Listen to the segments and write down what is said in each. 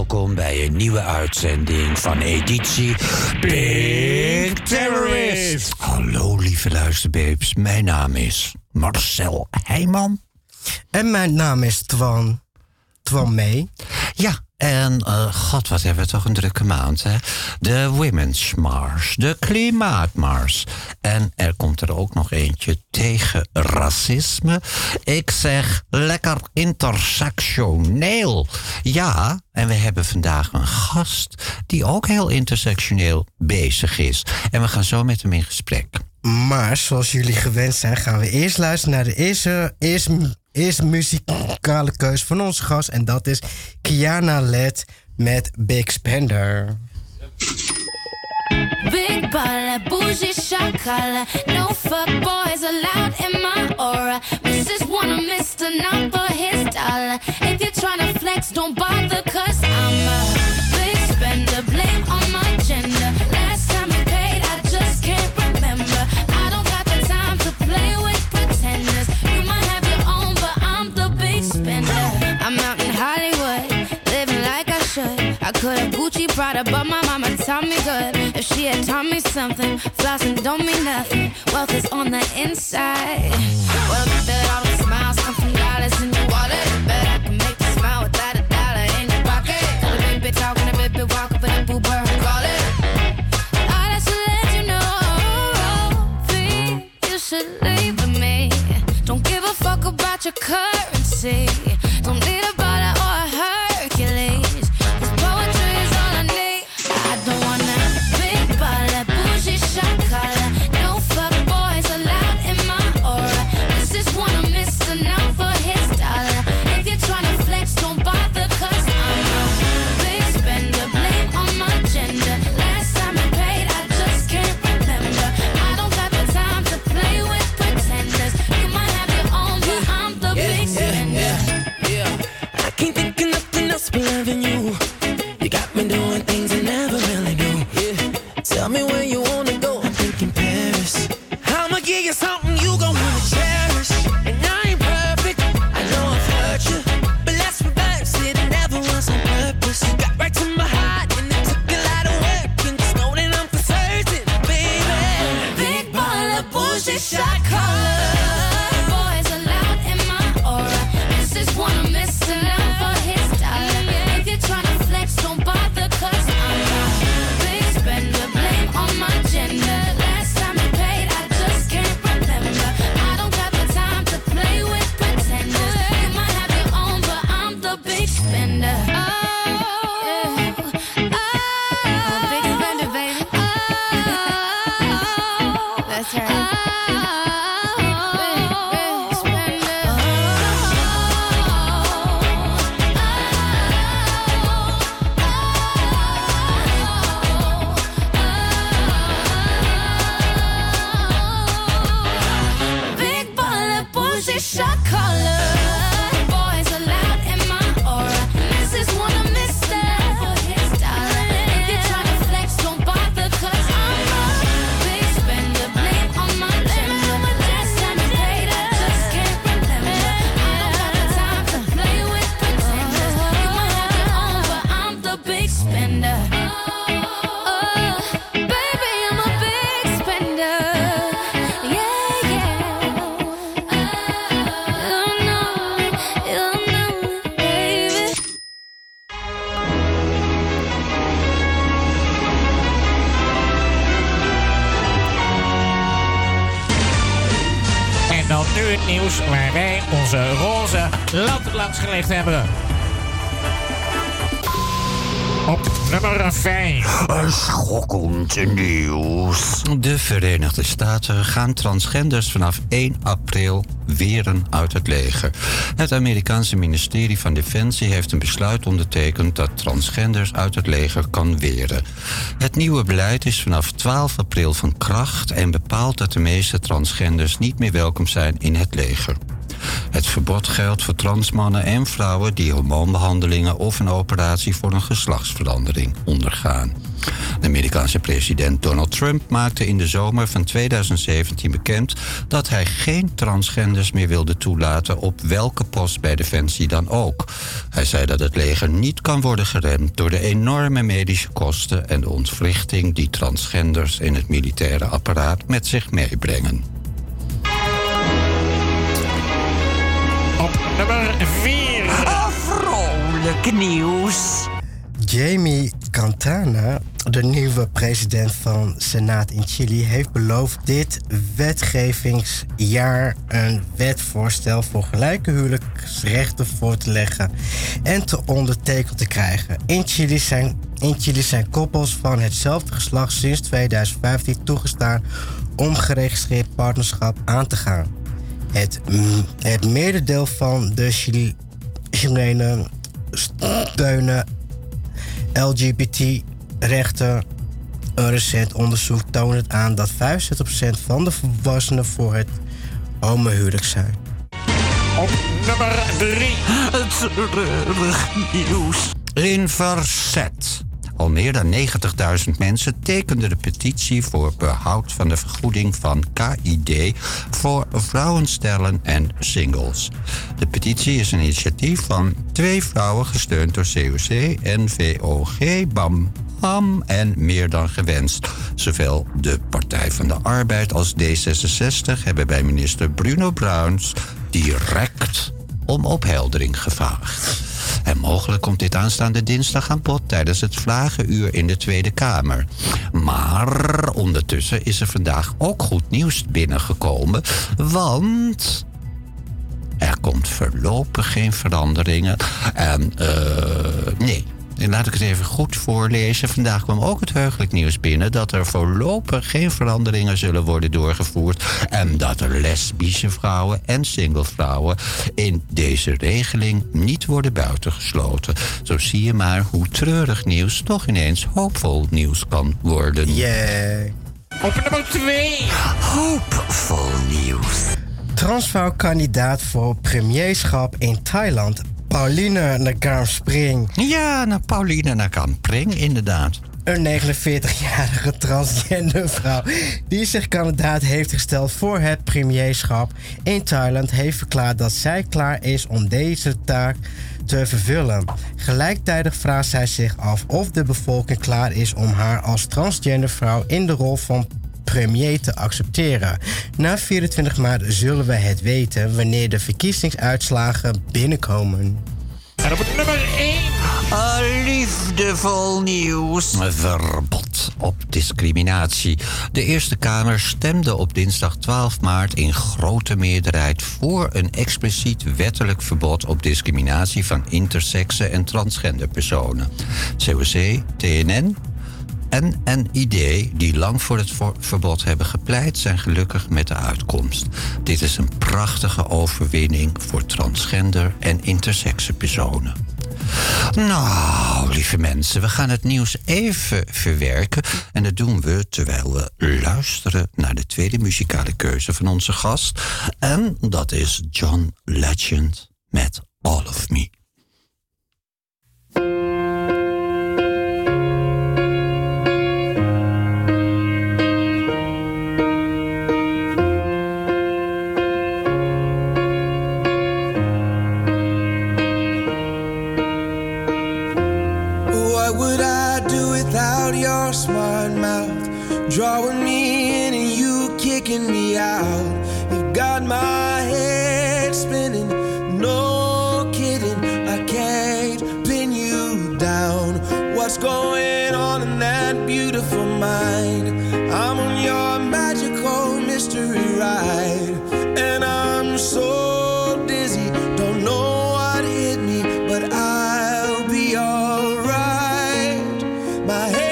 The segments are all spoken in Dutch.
welkom bij een nieuwe uitzending van editie Pink Terrorist. Hallo lieve luisterbabes, mijn naam is Marcel Heijman. En mijn naam is Twan May. Ja, en god, wat hebben we toch een drukke maand, hè? De Women's Mars, de Klimaatmars. En er komt er ook nog eentje tegen racisme. Ik zeg lekker intersectioneel. Ja, en we hebben vandaag een gast die ook heel intersectioneel bezig is. En we gaan zo met hem in gesprek. Maar zoals jullie gewend zijn, gaan we eerst luisteren naar de eerste muzikale keus van onze gast. En dat is Kiana Led met Big Spender. Big baller, bougie shot caller. No fuck boys allowed in my aura. Mrs. Wanna Mr. Not for his dollar. If you're tryna flex, don't bother, cause I'm a big spender. Blame on my gender. Last time I paid, I just can't remember. I don't got the time to play with pretenders. You might have your own, but I'm the big spender. I'm out in Hollywood, living like I should. I could have Gucci Prada, but my mama taught me good. If she had taught me something, flossing don't mean nothing. Wealth is on the inside. Well, I bet all the smiles come from dollars in your wallet. Bet I can make you smile without a dollar in your pocket. Got a big bitch talking, a big bitch walking, but a boo bird and call it. Oh, that's to let you know, you should leave with me. Don't give a fuck about your currency. Don't need a baller or a Hercules. This poetry is all I need. I don't wanna big baller, bougie shot caller. No fuck boys allowed in my aura. This is one of Mr. Now for his dollar. If you're tryna flex, don't bother, cause I'm a big spender. Blame on my gender. Last time I paid, I just can't remember. I don't got the time to play with pretenders. You might have your own, but I'm the big spender. I can't think of nothing else but loving you. You got me doing things I never really do. Tell me where you wanna go. I'm thinking Paris. I'ma give you something you gon' wanna cherish. And I ain't perfect, I know I've hurt you, but let's reverse it. It never was on purpose. You got right to my heart, and it took a lot of work. And just know that I'm for certain, baby. Big baller, bougie shot caller. Boys allowed in my aura. This is one of Mr. Now for his dollar. If you're tryna flex, don't bother, cause I'm a big spender. Blame on my gender. Last time I paid, I just can't remember. I don't got the time to play with pretenders. You might have your own, but I'm the big spender. Big spender, baby. That's right. Big baller, bougie shot caller. Boys allowed in my aura. This is one of Mr. for his dollar. If you're tryna flex, don't bother, cause I'm a big spender. Blame on my gender. Last time I paid, I just can't remember. I don't got the time to play with pretenders. You might have your own, but I'm the big spender. Baby, I'm a big spender. Yeah, yeah. You know, baby. En dan nu het nieuws waar wij onze roze lamp langs gelegd hebben. Op nummer 5. Schokkend nieuws. De Verenigde Staten gaan transgenders vanaf 1 april weren uit het leger. Het Amerikaanse ministerie van Defensie heeft een besluit ondertekend dat transgenders uit het leger kan weren. Het nieuwe beleid is vanaf 12 april van kracht en bepaalt dat de meeste transgenders niet meer welkom zijn in het leger. Het verbod geldt voor transmannen en vrouwen die hormoonbehandelingen of een operatie voor een geslachtsverandering ondergaan. De Amerikaanse president Donald Trump maakte in de zomer van 2017 bekend dat hij geen transgenders meer wilde toelaten op welke post bij Defensie dan ook. Hij zei dat het leger niet kan worden geremd door de enorme medische kosten en de ontwrichting die transgenders in het militaire apparaat met zich meebrengen. Op nummer 4. Vrolijk nieuws. Jaime Quintana, de nieuwe president van Senaat in Chili, heeft beloofd dit wetgevingsjaar een wetvoorstel voor gelijke huwelijksrechten voor te leggen en te ondertekend te krijgen. In Chili zijn koppels van hetzelfde geslacht sinds 2015 toegestaan om geregistreerd partnerschap aan te gaan. Het merendeel van de Chilenen steunen LGBT-rechten. Een recent onderzoek toont het aan dat 65% van de volwassenen voor het homohuwelijk zijn. Op nummer 3. Treurig nieuws. In verzet. Al meer dan 90.000 mensen tekenden de petitie voor behoud van de vergoeding van KID voor vrouwenstellen en singles. De petitie is een initiatief van 2 vrouwen gesteund door COC, NVOG, BAM en meer dan gewenst. Zowel de Partij van de Arbeid als D66 hebben bij minister Bruno Bruins direct om opheldering gevraagd. En mogelijk komt dit aanstaande dinsdag aan bod tijdens het Vragenuur in de Tweede Kamer. Maar ondertussen is er vandaag ook goed nieuws binnengekomen, want er komt voorlopig geen veranderingen. Laat ik het even goed voorlezen. Vandaag kwam ook het heugelijk nieuws binnen dat er voorlopig geen veranderingen zullen worden doorgevoerd en dat er lesbische vrouwen en singlevrouwen in deze regeling niet worden buitengesloten. Zo zie je maar hoe treurig nieuws toch ineens hoopvol nieuws kan worden. Yeah. Op nummer 2. Hoopvol nieuws. Transvrouw-kandidaat voor premierschap in Thailand, Pauline Nagarmpring. Ja, Pauline Nagarmpring, inderdaad. Een 49-jarige transgender vrouw die zich kandidaat heeft gesteld voor het premierschap in Thailand heeft verklaard dat zij klaar is om deze taak te vervullen. Gelijktijdig vraagt zij zich af of de bevolking klaar is om haar als transgender vrouw in de rol van premier te accepteren. Na 24 maart zullen we het weten wanneer de verkiezingsuitslagen binnenkomen. En op nummer 1. Liefdevol nieuws. Verbod op discriminatie. De Eerste Kamer stemde op dinsdag 12 maart in grote meerderheid voor een expliciet wettelijk verbod op discriminatie van intersexe en transgender personen. COC, TNN en NID, die lang voor het verbod hebben gepleit, zijn gelukkig met de uitkomst. Dit is een prachtige overwinning voor transgender en intersexe personen. Nou, lieve mensen, we gaan het nieuws even verwerken. En dat doen we terwijl we luisteren naar de tweede muzikale keuze van onze gast. En dat is John Legend met All of Me. Your smart mouth drawing me in and you kicking me out. You've got my head spinning, no kidding. I can't pin you down. What's going on in that beautiful mind? I'm on your magical mystery ride, and I'm so dizzy, don't know what hit me, but I'll be alright. My head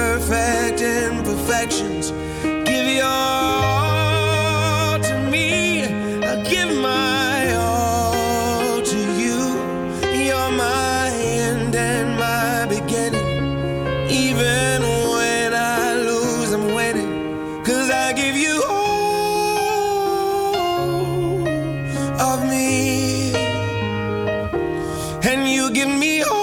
give your all to me. my beginning. Even when I lose, I'm winning. 'Cause I give you all of me, and you give me all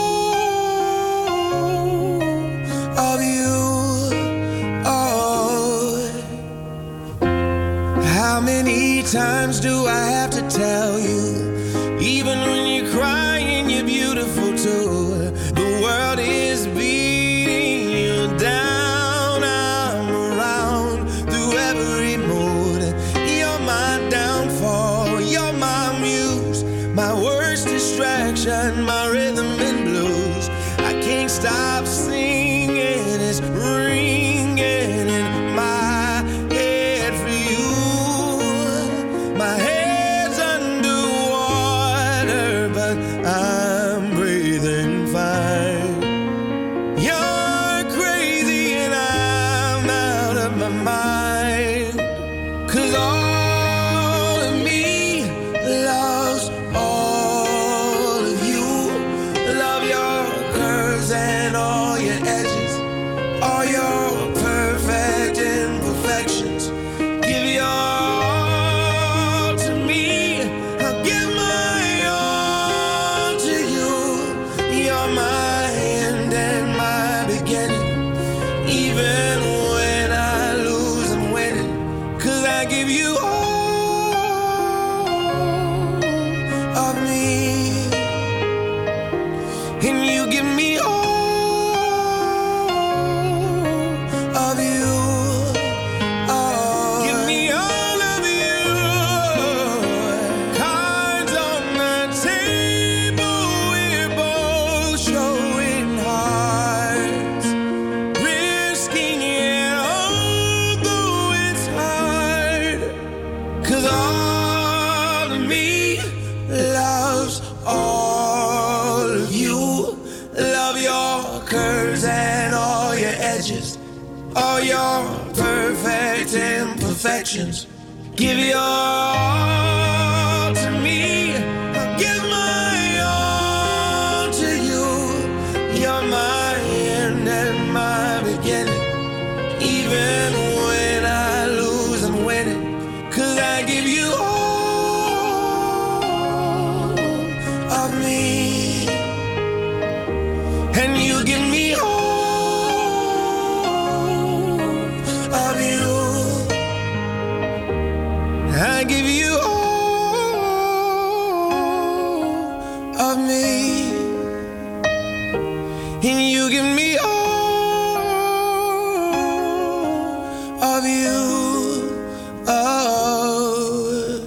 of you. Oh, how many times do I have to tell you? Even when you're crying, you're beautiful too. The world is beating you down. I'm around through every mood. You're my downfall, you're my muse, my worst distraction, my rhythm and blues. I can't stop singing, it's ringing in my head for you. My head's underwater, but I'm breathing fine. You're crazy and I'm out of my mind. 'Cause all of me loves all of you. Love your curves and all your edges, all your perfect imperfections. Give your all to me, I'll give my all to you. You're my end and my beginning. Even when I lose, I'm winning. 'Cause I give you all of me, and you give me all of you. Oh, give me all of you. Cards on the table, we're both showing hearts, risking it although it's hard. 'Cause all of me loves all of you. Love your curves and all your edges, all your perfect imperfections. Give your all to me, I'll give my all to you. You're my end and my beginning. Even when I lose, I'm winning. 'Cause I give you all of me, and you give me all of you. I give you all of me, and you give me all of you. Oh.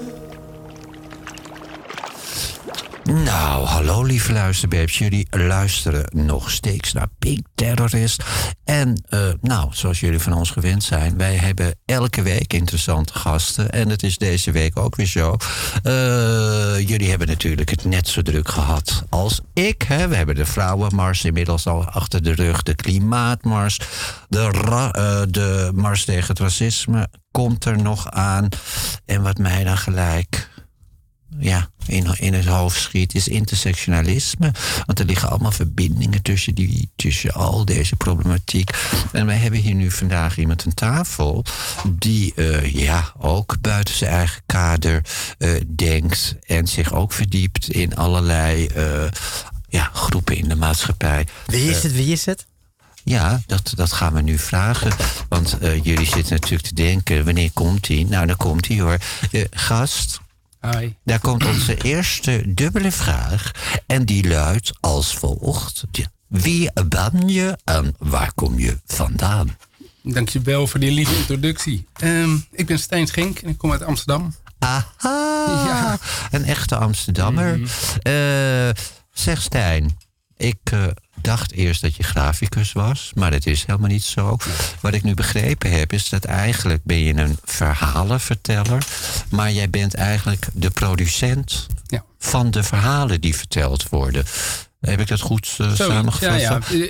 Nou, hallo lieve luisterbeeps. Jullie luisteren nog steeds naar Pink Terrorist. En nou, zoals jullie van ons gewend zijn, wij hebben elke week interessante gasten. En het is deze week ook weer zo. Jullie hebben natuurlijk het net zo druk gehad als ik. Hè? We hebben de Vrouwenmars inmiddels al achter de rug. De Klimaatmars. De Mars tegen het racisme komt er nog aan. En wat mij dan gelijk in het hoofd schiet, is intersectionalisme. Want er liggen allemaal verbindingen tussen al deze problematiek. En wij hebben hier nu vandaag iemand aan tafel die ook buiten zijn eigen kader denkt en zich ook verdiept in allerlei groepen in de maatschappij. Wie is het? Ja, dat gaan we nu vragen. Want jullie zitten natuurlijk te denken, wanneer komt hij? Nou, dan komt hij hoor. Gast. Hi. Daar komt onze eerste dubbele vraag. En die luidt als volgt. Wie ben je en waar kom je vandaan? Dankjewel voor die lieve introductie. Ik ben Stijn Schenk en ik kom uit Amsterdam. Aha, ja. Een echte Amsterdammer. Zeg Stijn, ik dacht eerst dat je graficus was, maar dat is helemaal niet zo. Wat ik nu begrepen heb, is dat eigenlijk ben je een verhalenverteller, maar jij bent eigenlijk de producent van de verhalen die verteld worden. Heb ik dat goed samengevat? Ja.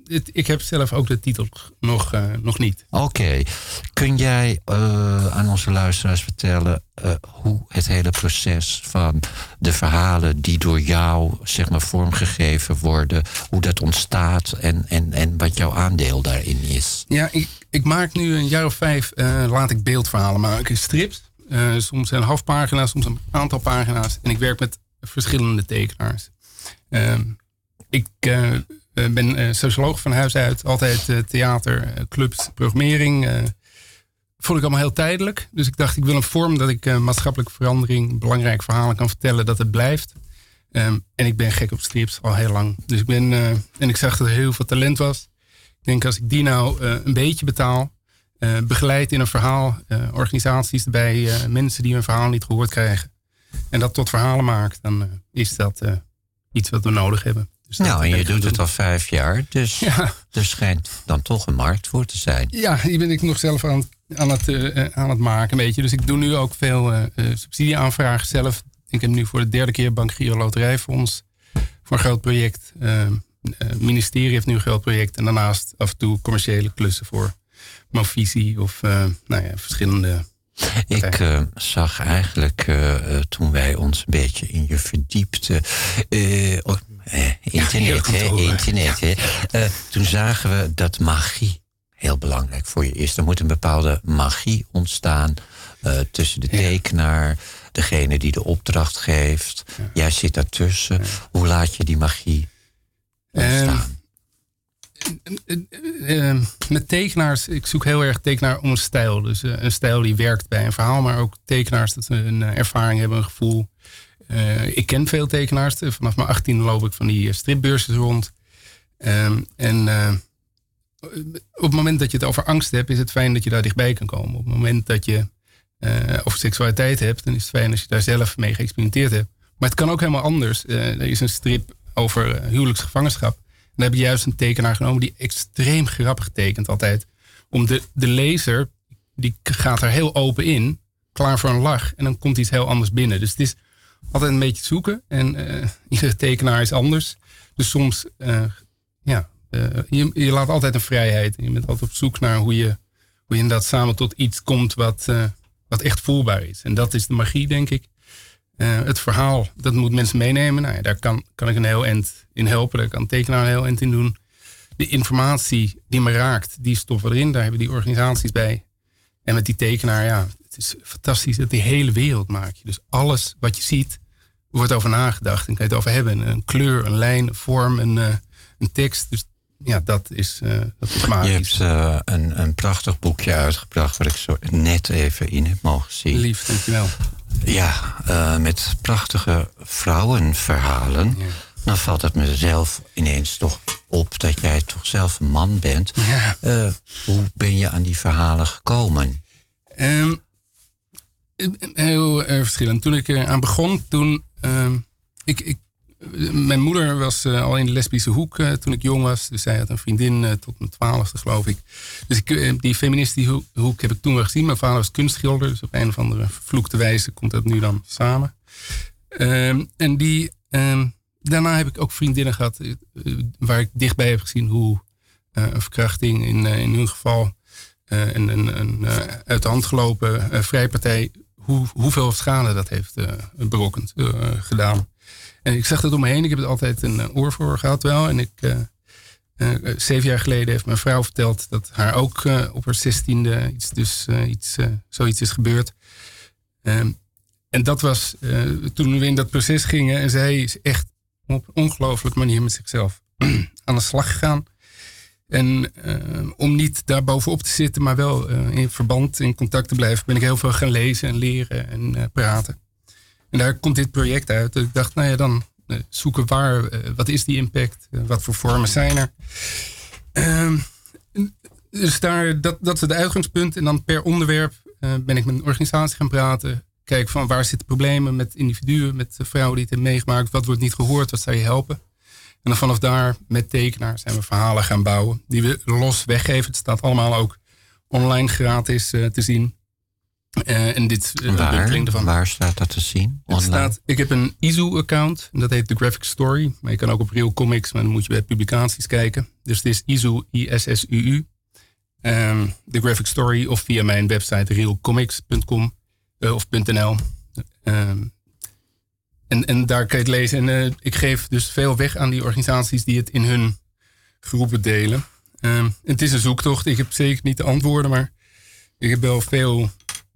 Ik heb zelf ook de titel nog niet. Oké. Kun jij aan onze luisteraars vertellen hoe het hele proces van de verhalen die door jou zeg maar vormgegeven worden, hoe dat ontstaat en wat jouw aandeel daarin is? Ja, ik maak nu een jaar of 5, laat ik beeldverhalen maken. Strips, soms een half pagina, soms een aantal pagina's. En ik werk met verschillende tekenaars. Ik ben socioloog van huis uit. Altijd theater, clubs, programmering. Vond ik allemaal heel tijdelijk. Dus ik dacht, ik wil een vorm dat ik maatschappelijke verandering, belangrijke verhalen kan vertellen, dat het blijft. En ik ben gek op strips al heel lang. Dus en ik zag dat er heel veel talent was. Ik denk, als ik die nou een beetje betaal, begeleid in een verhaal, organisaties erbij, mensen die hun verhaal niet gehoord krijgen, en dat tot verhalen maakt, dan is dat iets wat we nodig hebben. Dus en je doet het al 5 jaar, dus er schijnt dan toch een markt voor te zijn. Ja, die ben ik nog zelf aan het maken een beetje. Dus ik doe nu ook veel subsidieaanvragen zelf. Ik heb nu voor de 3e keer Bank Giro Loterijfonds voor een groot project. Het ministerie heeft nu een groot project. En daarnaast af en toe commerciële klussen voor Movisie of verschillende. Ik zag eigenlijk toen wij ons een beetje in je verdiepten. Internet. Toen zagen we dat magie heel belangrijk voor je is. Er moet een bepaalde magie ontstaan tussen de tekenaar, degene die de opdracht geeft. Ja. Jij zit daartussen. Ja. Hoe laat je die magie ontstaan? Met tekenaars, ik zoek heel erg tekenaar om een stijl. Dus een stijl die werkt bij een verhaal, maar ook tekenaars dat ze een ervaring hebben, een gevoel. Ik ken veel tekenaars. Vanaf mijn 18e loop ik van die stripbeurzen rond. Op het moment dat je het over angst hebt, is het fijn dat je daar dichtbij kan komen. Op het moment dat je over seksualiteit hebt, dan is het fijn als je daar zelf mee geëxperimenteerd hebt. Maar het kan ook helemaal anders. Er is een strip over huwelijksgevangenschap. En daar heb je juist een tekenaar genomen die extreem grappig tekent altijd. Om de lezer, die gaat er heel open in, klaar voor een lach. En dan komt iets heel anders binnen. Dus het is altijd een beetje zoeken. En iedere tekenaar is anders. Dus soms, je laat altijd een vrijheid. En je bent altijd op zoek naar hoe je inderdaad samen tot iets komt wat echt voelbaar is. En dat is de magie, denk ik. Het verhaal, dat moet mensen meenemen. Nou ja, daar kan ik een heel eind in helpen. Daar kan een tekenaar een heel eind in doen. De informatie die me raakt, die stoppen we erin. Daar hebben die organisaties bij. En met die tekenaar, het is fantastisch dat die hele wereld maak je. Dus alles wat je ziet, wordt over nagedacht. En kan je het over hebben. Een kleur, een lijn, een vorm, een tekst. Dus ja, dat is magisch. Je hebt een prachtig boekje uitgebracht, waar ik zo net even in heb mogen zien. Lief, dankjewel. Ja, met prachtige vrouwenverhalen. Ja. Dan valt het mezelf ineens toch op dat jij toch zelf een man bent. Ja. Hoe ben je aan die verhalen gekomen? Heel verschillend. Toen ik aan begon, mijn moeder was al in de lesbische hoek toen ik jong was. Dus zij had een vriendin tot mijn 12e, geloof ik. Dus die feministische hoek heb ik toen wel gezien. Mijn vader was kunstschilder. Dus op een of andere vervloekte wijze komt dat nu dan samen. Daarna heb ik ook vriendinnen gehad waar ik dichtbij heb gezien hoe een verkrachting in hun geval een uit de hand gelopen vrijpartij, hoeveel schade dat heeft berokkend gedaan. En ik zag dat om me heen. Ik heb er altijd een oor voor gehad wel. En 7 jaar geleden heeft mijn vrouw verteld dat haar ook op haar 16e zoiets is gebeurd. En dat was toen we in dat proces gingen. En zij is echt op een ongelooflijke manier met zichzelf aan de slag gegaan. En om niet daar bovenop te zitten, maar wel in verband, in contact te blijven, ben ik heel veel gaan lezen en leren en praten. En daar komt dit project uit. Dus ik dacht, dan zoeken wat is die impact? Wat voor vormen zijn er? Dus dat is het uitgangspunt. En dan per onderwerp ben ik met een organisatie gaan praten. Kijken van waar zitten problemen met individuen, met vrouwen die het hebben meegemaakt. Wat wordt niet gehoord? Wat zou je helpen? En dan vanaf daar met tekenaars zijn we verhalen gaan bouwen. Die we los weggeven. Het staat allemaal ook online gratis te zien. En dit ontwikkeling ervan. Waar staat dat te zien? Ik heb een ISU-account. Dat heet The Graphic Story. Maar je kan ook op Real Comics. Maar dan moet je bij publicaties kijken. Dus het is ISU, ISSUU. The Graphic Story. Of via mijn website realcomics.com of .nl. En daar kan je het lezen. En ik geef dus veel weg aan die organisaties die het in hun groepen delen. Het is een zoektocht. Ik heb zeker niet de antwoorden. Maar ik heb wel veel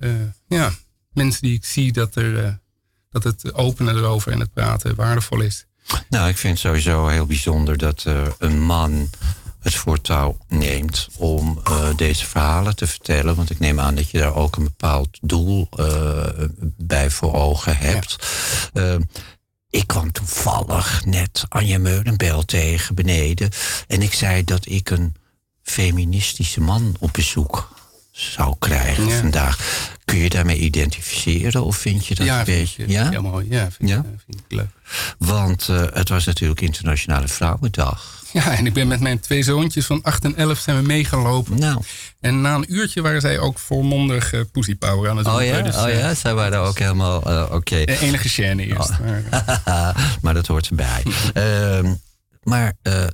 mensen die ik zie dat het openen erover en het praten waardevol is. Nou, ik vind het sowieso heel bijzonder dat een man het voortouw neemt om deze verhalen te vertellen. Want ik neem aan dat je daar ook een bepaald doel bij voor ogen hebt. Ja. Ik kwam toevallig net Anja Meulenbel tegen beneden. En ik zei dat ik een feministische man op bezoek zou krijgen vandaag. Kun je daarmee identificeren of vind je dat een beetje? Ja, mooi. Ja, vind ik leuk. Want het was natuurlijk Internationale Vrouwendag. Ja, en ik ben met mijn 2 zoontjes van 8 en 11 zijn we meegelopen. Nou. En na een uurtje waren zij ook volmondig Pussy Power aan het doen. Oh ja, zij waren ook helemaal oké. Enige chaîne eerst. Maar dat hoort erbij. Maar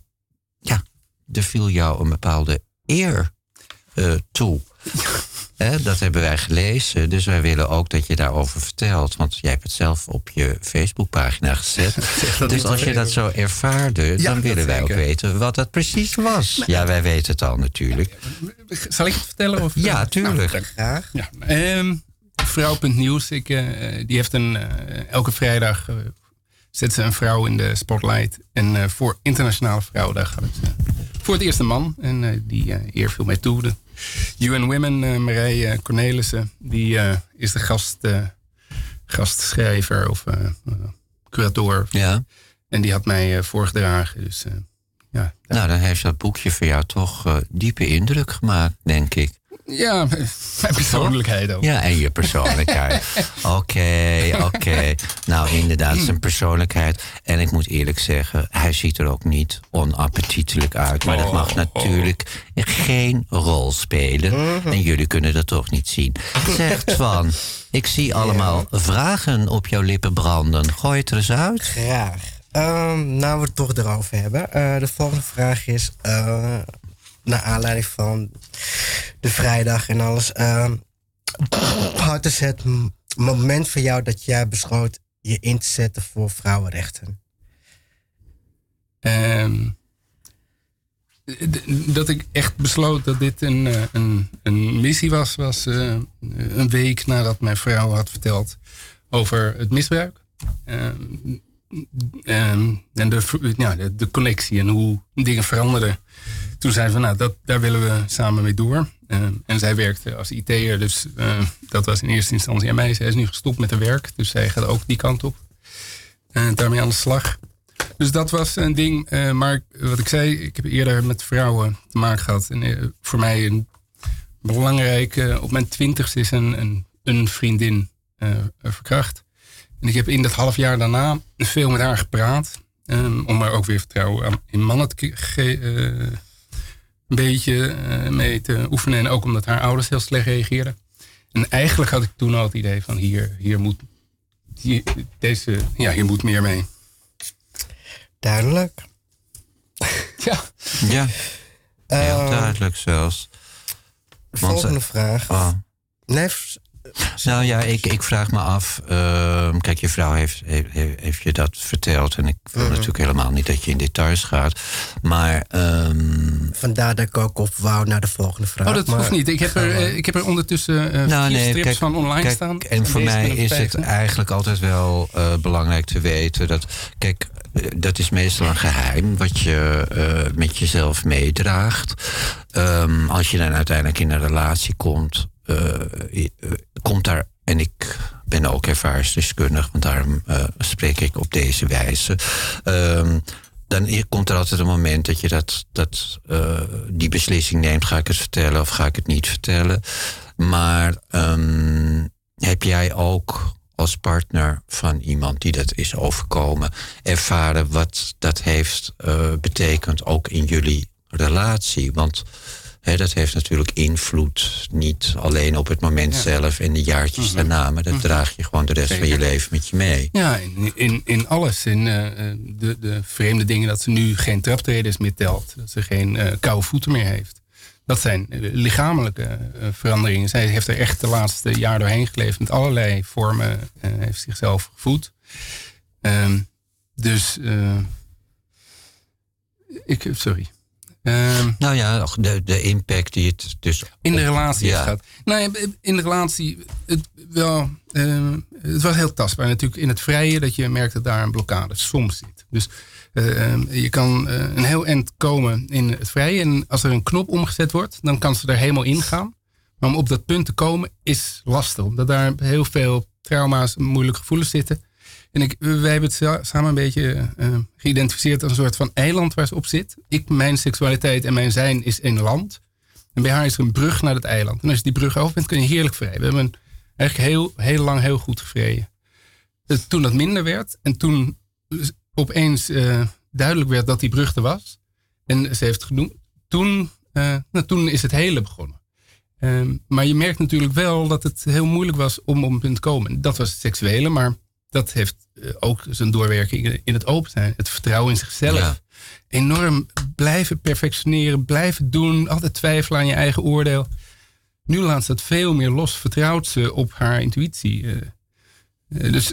er viel jou een bepaalde eer toe. Dat hebben wij gelezen. Dus wij willen ook dat je daarover vertelt. Want jij hebt het zelf op je Facebookpagina gezet. Dus als je dat zo ervaarde, dan willen wij ook weten wat dat precies was. Ja, wij weten het al natuurlijk. Zal ik het vertellen? Of? Ja, tuurlijk. Nou, graag. Ja. Vrouw.nieuws. Die heeft elke vrijdag zet ze een vrouw in de spotlight. En voor Internationale Vrouwendag had ik voor het eerst een man. En die eer viel mij toe. De UN Women, Marije Cornelissen, die is de gastschrijver of curator. Ja. En die had mij voorgedragen. Dus, Nou, dan heeft dat boekje voor jou toch diepe indruk gemaakt, denk ik. Ja, mijn persoonlijkheid ook. Ja, en je persoonlijkheid. Oké. Nou, inderdaad, zijn persoonlijkheid. En ik moet eerlijk zeggen, hij ziet er ook niet onappetitelijk uit. Maar dat mag natuurlijk geen rol spelen. En jullie kunnen dat toch niet zien. Zeg, Twan, ik zie allemaal vragen op jouw lippen branden. Gooi het er eens uit. Graag. Nou, we het toch erover hebben. De volgende vraag is, naar aanleiding van de vrijdag en alles. Wat is het moment voor jou dat jij besloot je in te zetten voor vrouwenrechten? Dat ik echt besloot dat dit een missie was een week nadat mijn vrouw had verteld over het misbruik. En de connectie en hoe dingen veranderden. Toen zeiden we, daar willen we samen mee door. En zij werkte als IT'er, dus dat was in eerste instantie aan mij. Zij is nu gestopt met haar werk, dus zij gaat ook die kant op. Daarmee aan de slag. Dus dat was een ding. Maar wat ik zei, ik heb eerder met vrouwen te maken gehad. En voor mij een belangrijk, op mijn 20ste is een vriendin verkracht. En ik heb in dat half jaar daarna veel met haar gepraat. Om er ook weer vertrouwen in mannen een beetje mee te oefenen. En ook omdat haar ouders heel slecht reageerden. En eigenlijk had ik toen al het idee van hier moet meer mee. Duidelijk. Ja, heel duidelijk zelfs. Volgende vraag. Oh. Nee, nou ja, ik vraag me af. Kijk, je vrouw heeft je dat verteld. En ik wil natuurlijk helemaal niet dat je in details gaat. Maar vandaar dat ik ook op wou naar de volgende vraag. Oh, dat hoeft niet. Ik heb er ondertussen 4 strips van online staan. En voor mij is het eigenlijk altijd wel belangrijk te weten dat... Kijk, dat is meestal een geheim wat je met jezelf meedraagt. Als je dan uiteindelijk in een relatie komt... komt daar, en ik ben ook ervaringsdeskundig, want daarom spreek ik op deze wijze. Dan komt er altijd een moment dat je die beslissing neemt. Ga ik het vertellen of ga ik het niet vertellen? Maar heb jij ook als partner van iemand die dat is overkomen ervaren wat dat heeft betekend ook in jullie relatie? Want Dat heeft natuurlijk invloed, niet alleen op het moment zelf en de jaartjes daarna, maar dat draag je gewoon de rest van je leven met je mee. Ja, in alles. In de vreemde dingen dat ze nu geen traptreders meer telt. Dat ze geen koude voeten meer heeft. Dat zijn lichamelijke veranderingen. Zij heeft er echt de laatste jaar doorheen geleefd. Met allerlei vormen heeft zichzelf gevoed. Sorry. Nou ja, de impact die het dus... In de relatie gaat. Nou ja, in de relatie, het was heel tastbaar. Natuurlijk in het vrije dat je merkt dat daar een blokkade soms zit. Dus je kan een heel eind komen in het vrije. En als er een knop omgezet wordt, dan kan ze er helemaal in gaan. Maar om op dat punt te komen is lastig. Omdat daar heel veel trauma's en moeilijke gevoelens zitten. En wij hebben het samen een beetje geïdentificeerd als een soort van eiland waar ze op zit. Mijn seksualiteit en mijn zijn is één land. En bij haar is er een brug naar het eiland. En als je die brug over bent, kun je heerlijk vrij. We hebben eigenlijk heel lang heel goed gevreden. Toen dat minder werd en toen opeens duidelijk werd dat die brug er was. En ze heeft het genoemd. Toen is het hele begonnen. Maar je merkt natuurlijk wel dat het heel moeilijk was om op een punt te komen. Dat was het seksuele, maar dat heeft ook zijn doorwerking in het open zijn. Het vertrouwen in zichzelf. Ja. Enorm blijven perfectioneren, blijven doen. Altijd twijfelen aan je eigen oordeel. Nu laat ze dat veel meer los. Vertrouwt ze op haar intuïtie. Dus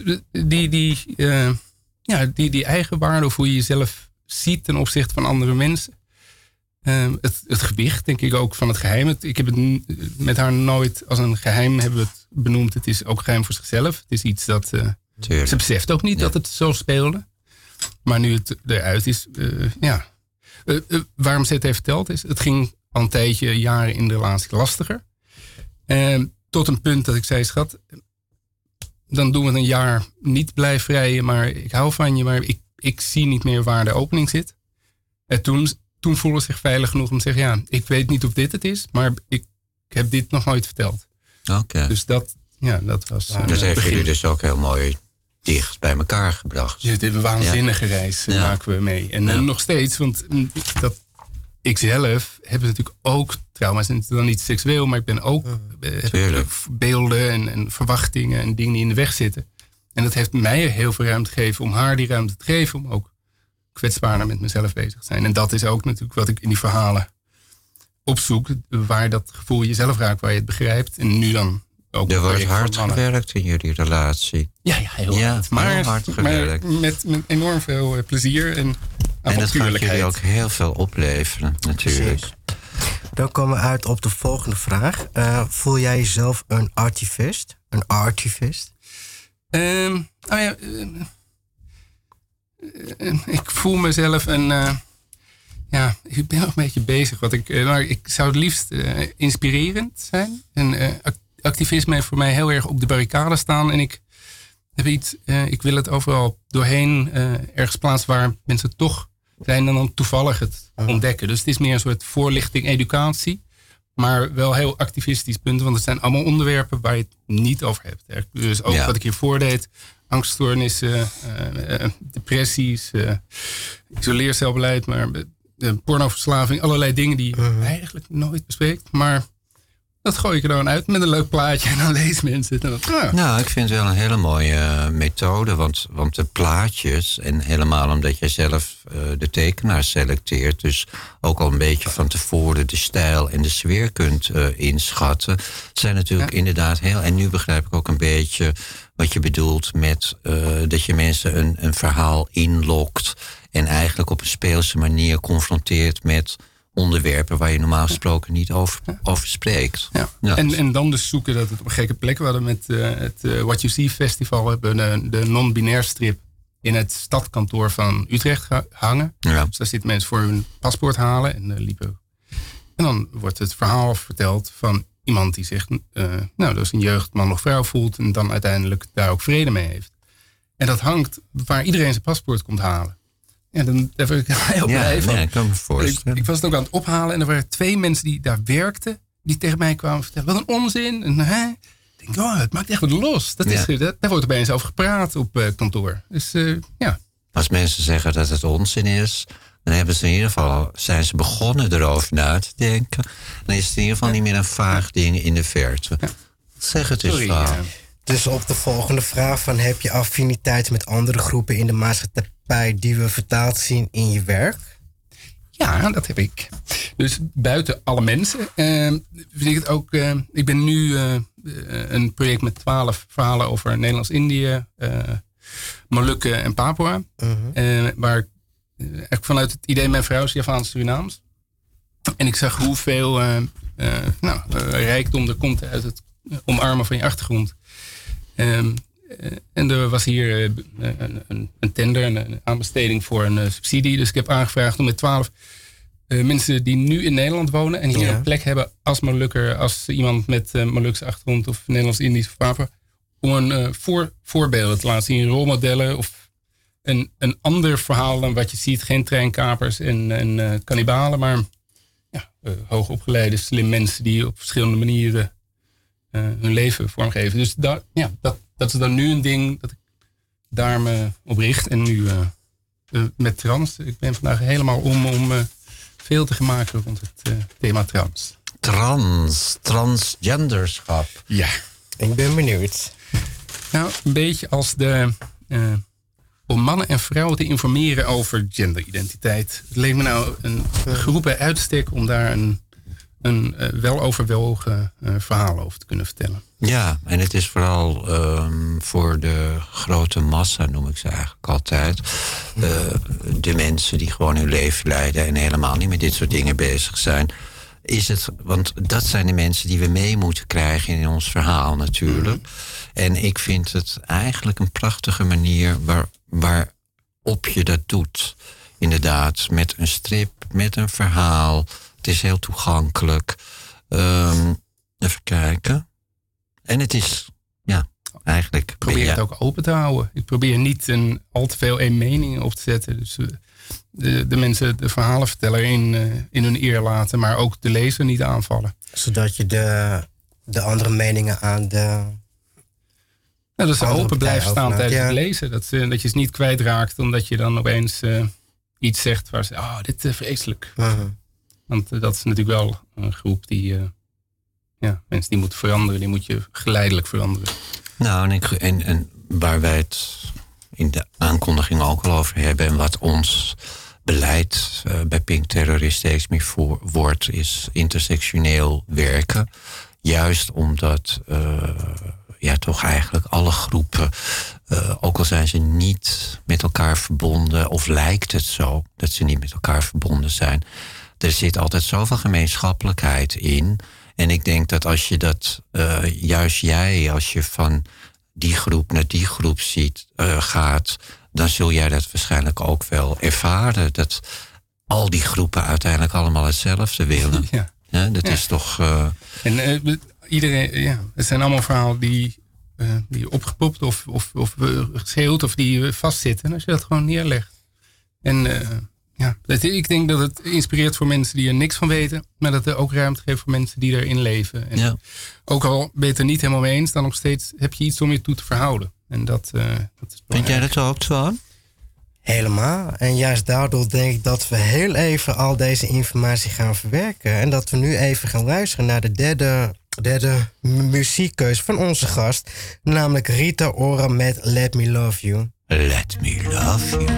die eigen waarde, of hoe je jezelf ziet ten opzichte van andere mensen. Het gewicht, denk ik ook, van het geheim. Ik heb het met haar nooit als een geheim hebben we het benoemd. Het is ook geheim voor zichzelf. Het is iets dat... Ze beseft ook niet dat het zo speelde. Maar nu het eruit is, waarom ze het heeft verteld is, het ging al een tijdje, jaren in de relatie lastiger. Tot een punt dat ik zei, schat, dan doen we het een jaar niet blijf vrijen, maar ik hou van je, maar ik zie niet meer waar de opening zit. En toen voelde ze zich veilig genoeg om te zeggen, ja, ik weet niet of dit het is, maar ik heb dit nog nooit verteld. Okay. Dus dat was... dat heeft jullie dus ook heel mooi dicht bij elkaar gebracht. Ja, dit is een waanzinnige reis maken we mee. En nog steeds, want ik zelf heb natuurlijk ook trauma's. En dan niet seksueel, maar ik ben ook beelden en verwachtingen en dingen die in de weg zitten. En dat heeft mij heel veel ruimte gegeven om haar die ruimte te geven. Om ook kwetsbaarder met mezelf bezig te zijn. En dat is ook natuurlijk wat ik in die verhalen opzoek. Waar dat gevoel jezelf raakt, waar je het begrijpt. En nu dan ook... Er wordt hard gewerkt in jullie relatie. Ja, heel hard. Maar heel hard gewerkt. Maar met enorm veel plezier en avontuurlijkheid. En dat gaat jullie ook heel veel opleveren, natuurlijk. Precies. Dan komen we uit op de volgende vraag. Voel jij jezelf een artivist? Een artivist? Ik voel mezelf ik ben nog een beetje bezig. Maar ik zou het liefst inspirerend zijn. En activisme heeft voor mij heel erg op de barricade staan. En ik heb ik wil het overal doorheen ergens plaatsen waar mensen toch zijn en dan toevallig het ontdekken. Dus het is meer een soort voorlichting, educatie. Maar wel heel activistisch punten. Want het zijn allemaal onderwerpen waar je het niet over hebt. Dus ook wat ik hiervoor deed. Angststoornissen, depressies, isoleercelbeleid, maar pornoverslaving. Allerlei dingen die je eigenlijk nooit bespreekt. Maar dat gooi ik er dan uit met een leuk plaatje. En dan lezen mensen het. Nou, ik vind het wel een hele mooie methode. Want de plaatjes, en helemaal omdat jij zelf de tekenaar selecteert, dus ook al een beetje van tevoren de stijl en de sfeer kunt inschatten, zijn natuurlijk inderdaad heel... En nu begrijp ik ook een beetje wat je bedoelt met dat je mensen een verhaal inlokt en eigenlijk op een speelse manier confronteert met onderwerpen waar je normaal gesproken niet over spreekt. Ja. Ja. En dan dus zoeken dat het op een gekke plek. We hadden met het What You See Festival hebben de non-binair strip in het stadkantoor van Utrecht hangen. Ja. Dus daar zitten mensen voor hun paspoort halen en liepen. En dan wordt het verhaal verteld van iemand die zich dus een jeugdman of vrouw voelt en dan uiteindelijk daar ook vrede mee heeft. En dat hangt waar iedereen zijn paspoort komt halen. Ja, daar werd ik heel blij van. Ik kan me voorstellen. Ik was het ook aan het ophalen en er waren 2 mensen die daar werkten, die tegen mij kwamen vertellen, wat een onzin. En ik denk, het maakt echt wat los. Daar wordt opeens over gepraat op kantoor. Dus Als mensen zeggen dat het onzin is, Dan hebben ze in ieder geval, zijn ze begonnen erover na te denken. Dan is het in ieder geval niet meer een vaag ding in de verte. Ja. Zeg het eens, Paul. Dus op de volgende vraag van... heb je affiniteit met andere groepen in de maatschappij... die we vertaald zien in je werk? Ja, dat heb ik. Dus buiten alle mensen vind ik het ook... ik ben nu een project met 12 verhalen over Nederlands-Indië... Molukken en Papua. Waar ik echt vanuit het idee... mijn vrouw is Javaans-Surinaams. En ik zag hoeveel rijkdom er komt uit het omarmen van je achtergrond. En er was hier een tender, een aanbesteding voor een subsidie. Dus ik heb aangevraagd om met 12 mensen die nu in Nederland wonen... en hier een plek hebben als Molukker... als iemand met Molukse achtergrond of Nederlands-Indisch of Papua... om een voorbeelden te laten zien, rolmodellen... of een ander verhaal dan wat je ziet. Geen treinkapers en kannibalen, maar hoogopgeleide, slim mensen... die op verschillende manieren hun leven vormgeven. Dus dat is dan nu een ding dat ik daar me op richt. En nu met trans. Ik ben vandaag helemaal om veel te gaan maken rond het thema trans. Transgenderschap. Ja. Ik ben benieuwd. Nou, een beetje als om mannen en vrouwen te informeren over genderidentiteit. Het leek me nou een groep bij uitstek om daar een weloverwogen verhaal over te kunnen vertellen. Ja, en het is vooral voor de grote massa, noem ik ze eigenlijk altijd. De mensen die gewoon hun leven leiden en helemaal niet met dit soort dingen bezig zijn. Want dat zijn de mensen die we mee moeten krijgen in ons verhaal natuurlijk. En ik vind het eigenlijk een prachtige manier waarop je dat doet. Inderdaad, met een strip, met een verhaal. Het is heel toegankelijk. Even kijken. En het is, eigenlijk... Ik probeer het ook open te houden. Ik probeer niet al te veel één mening op te zetten. Dus de mensen, de verhalenverteller in hun eer laten... maar ook de lezer niet aanvallen. Zodat je de andere meningen aan de... dat ze open blijven staan tijdens het lezen. Dat je ze niet kwijtraakt omdat je dan opeens iets zegt waar ze... dit is vreselijk. Want dat is natuurlijk wel een groep die... mensen die moeten veranderen, die moet je geleidelijk veranderen. Nou, en waar wij het in de aankondiging ook al over hebben... en wat ons beleid bij Pink Terrorist steeds meer wordt... is intersectioneel werken. Juist omdat... toch eigenlijk alle groepen, ook al zijn ze niet met elkaar verbonden... of lijkt het zo dat ze niet met elkaar verbonden zijn... er zit altijd zoveel gemeenschappelijkheid in. En ik denk dat als je dat, als je van die groep naar die groep gaat... dan zul jij dat waarschijnlijk ook wel ervaren. Dat al die groepen uiteindelijk allemaal hetzelfde willen. Dat is toch... Iedereen, het zijn allemaal verhalen die opgepopt of geschreeuwd of die vastzitten. En als je dat gewoon neerlegt. En ik denk dat het inspireert voor mensen die er niks van weten. Maar dat er ook ruimte geeft voor mensen die erin leven. En ook al ben je het er niet helemaal mee eens, dan nog steeds heb je iets om je toe te verhouden. En dat is Vind jij dat ook, Twan? Helemaal. En juist daardoor denk ik dat we heel even al deze informatie gaan verwerken. En dat we nu even gaan luisteren naar de derde muziekkeus van onze gast. Namelijk Rita Ora met Let Me Love You. Let Me Love You.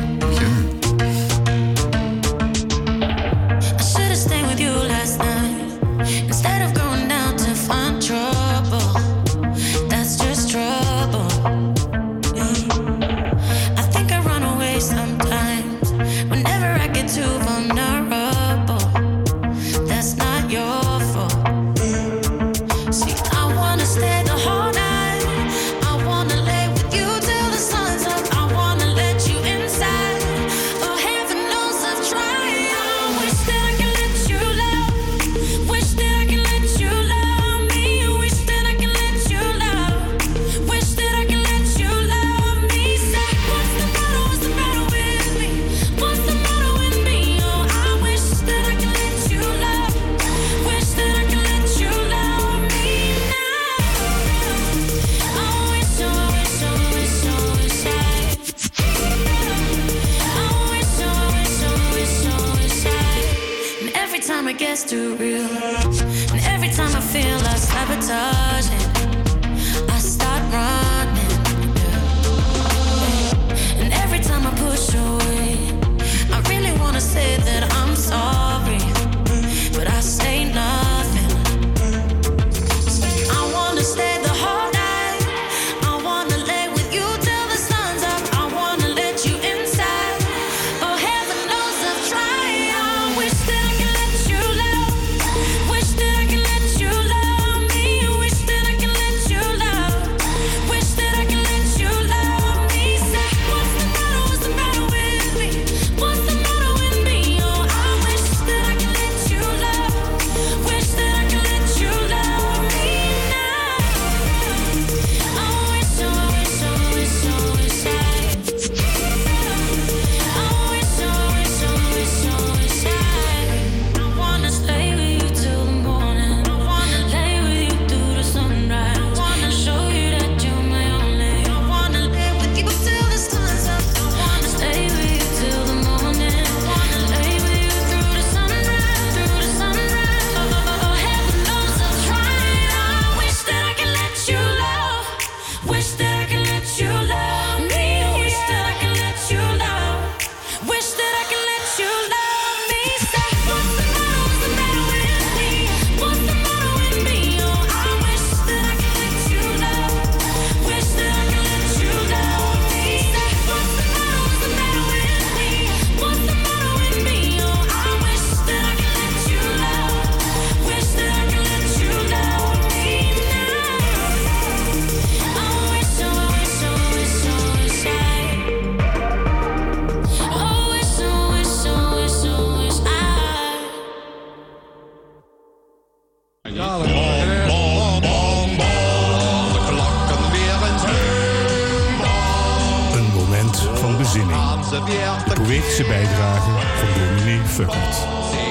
I should've stayed with you last night instead of going down to find trouble. That's just trouble. I think I run away sometimes whenever I get too vulnerable. That's not your fault. See, I wanna stay the whole night. I wanna lay with you till the sun's up. I wanna let you inside. that's too real. And every time I feel like sabotaging, I start running. And every time I push away, I really wanna say that I'm sorry, but I say nothing. I wanna stay the whole night. I wanna lay with you till the sun's up. I wanna let you inside. Oh, heaven knows I've tried. I wish that I could let you love. Wish that I could let you love me. Wish that I could let you love. Wish that I could let you love me. Say, what's the matter? What's the matter with me? What's the matter with me? Oh, I wish that I could let you love. Wish that I could let you love me now. I wish, I wish, I wish, I wish I. I wish, I wish, I wish, I wish I wanna stay with you till the morning. I wanna lay with you through the sunrise. I wanna show you that you're my only. I wanna live with you till the sun's up. I wanna stay with you till the morning. I wanna lay with you through the sunrise, through the sunrise. Oh, heaven knows I've tried. I wish that I could let you love. Wish that I could let you love me. Wish that I could let you love. Wish that I could let you love me. Say, what's the matter? What's the matter with me? What's the matter with me? Oh, I wish that I could let you love. Wish that I could let you love me. Say, what's the matter? What's the matter with me? What's the matter with me? Oh, I wish that I could let you love. Wish that I could let you love me now. I wish, I wish, I wish, I wish I. Oh, wish, I wish, I wish, I wish I. Een moment van bezinning. De poëtische bijdrage van dominee Fuckert.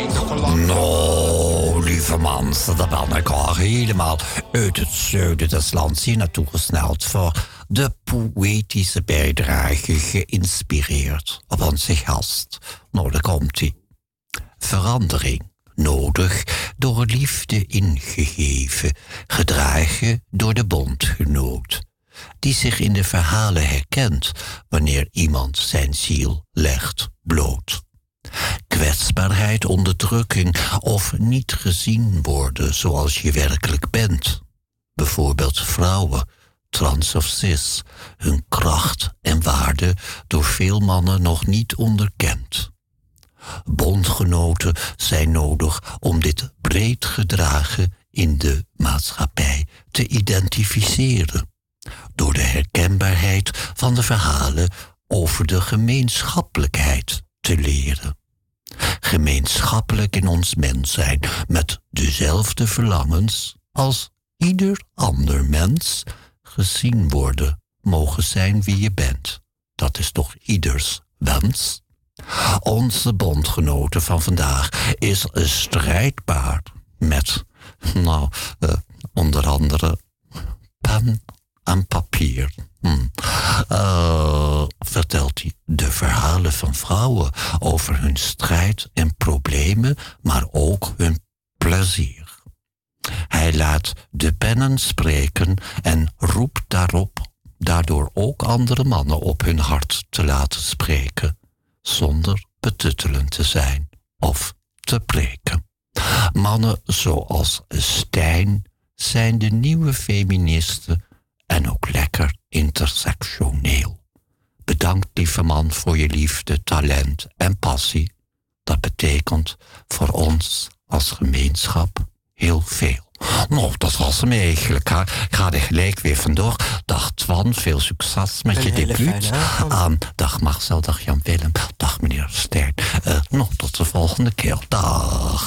Nou, lieve mensen, daar ben ik al helemaal uit het zuiden des lands hier naartoe gesneld voor de poëtische bijdrage geïnspireerd op onze gast. Nou, daar komt-ie. Verandering nodig, door liefde ingegeven, gedragen door de bondgenoot, die zich in de verhalen herkent wanneer iemand zijn ziel legt bloot. Kwetsbaarheid, onderdrukking of niet gezien worden zoals je werkelijk bent. Bijvoorbeeld vrouwen, trans of cis, hun kracht en waarde door veel mannen nog niet onderkend. Bondgenoten zijn nodig om dit breed gedragen in de maatschappij te identificeren. Door de herkenbaarheid van de verhalen over de gemeenschappelijkheid te leren. Gemeenschappelijk in ons mens zijn met dezelfde verlangens als ieder ander mens, gezien worden, mogen zijn wie je bent. Dat is toch ieders wens? Onze bondgenoten van vandaag is strijdbaar met, onder andere pen en papier. Vertelt hij de verhalen van vrouwen over hun strijd en problemen, maar ook hun plezier. Hij laat de pennen spreken en roept daardoor ook andere mannen op hun hart te laten spreken, zonder betuttelend te zijn of te preken. Mannen zoals Stijn zijn de nieuwe feministen en ook lekker intersectioneel. Bedankt, lieve man, voor je liefde, talent en passie. Dat betekent voor ons als gemeenschap heel veel. Nou, dat was hem eigenlijk. Hè. Ik ga er gelijk weer vandoor. Dag Twan, veel succes met je debuut. Dag Marcel, dag Jan-Willem, dag meneer Stijn. Tot de volgende keer. Dag.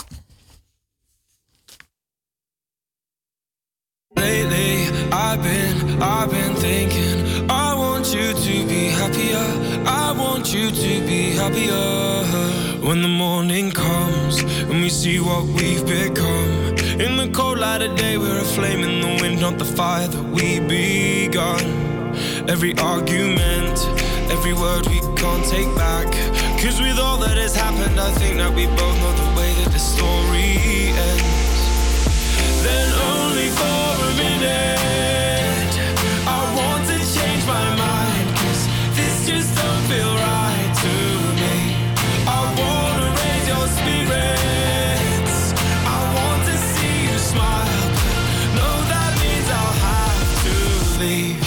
Lately, I've been thinking, I want you to be happier. I want you to be happier. When the morning comes and we see what we've become. In the cold light of day, we're a flame in the wind, not the fire that we begun. Every argument, every word we can't take back. 'Cause with all that has happened, I think that we both know the way that the story ends. Then only for a minute I want to change my mind, 'cause this just don't feel right to me. I wanna raise your spirits, I want to see you smile, but no, that means I'll have to leave.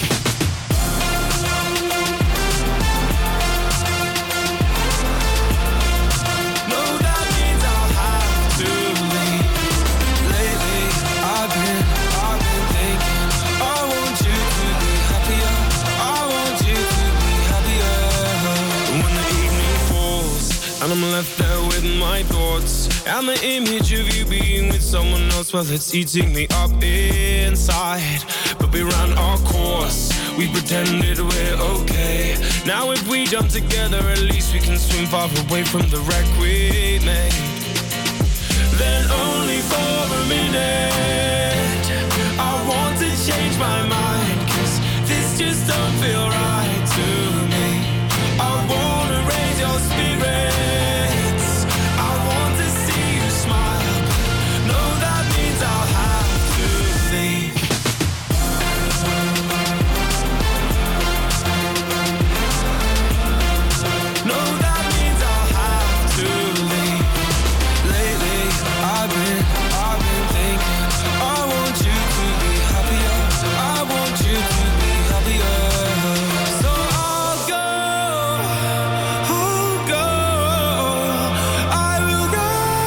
No, that means I'll have to leave. Lately, I've been thinking, I want you to be happier, I want you to be happier. When the evening falls and I'm left there with my thoughts and the image of you being with someone else, well, it's eating me up inside. But we ran our course, we pretended we're okay. Now if we jump together, at least we can swim far away from the wreck we made. Then only for a minute I want to change my mind, 'cause this just don't feel right to me. I wanna raise your spirits, I want to see you smile, but no, that means I'll have to leave. No, that means I'll have to leave. Lately, I've been thinking, I want you to be happier, I want you to be happier. So I'll go, I will go.